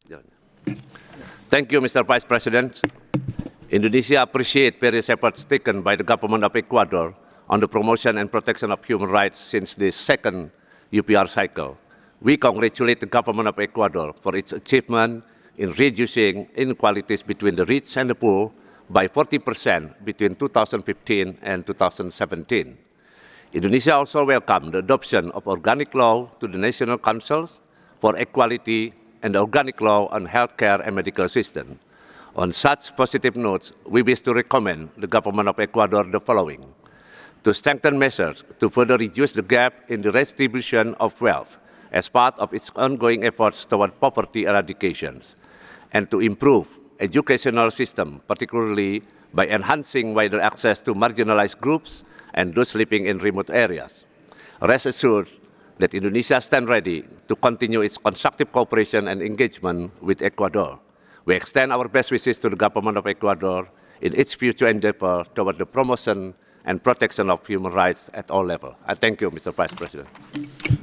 Thank you, Mr. Vice President. Indonesia appreciates various efforts taken by the government of Ecuador on the promotion and protection of human rights since the second UPR cycle. We congratulate the government of Ecuador for its achievement in reducing inequalities between the rich and the poor by 40% between 2015 and 2017. Indonesia also welcomed the adoption of organic law to the National Councils for Equality and the organic law on healthcare and medical assistance. On such positive notes, we wish to recommend the government of Ecuador the following: to strengthen measures to further reduce the gap in the redistribution of wealth as part of its ongoing efforts toward poverty eradication, and to improve educational system, particularly by enhancing wider access to marginalized groups and those living in remote areas. Rest assured that Indonesia stands ready to continue its constructive cooperation and engagement with Ecuador. We extend our best wishes to the government of Ecuador in its future endeavor toward the promotion and protection of human rights at all levels. I thank you, Mr. Vice President.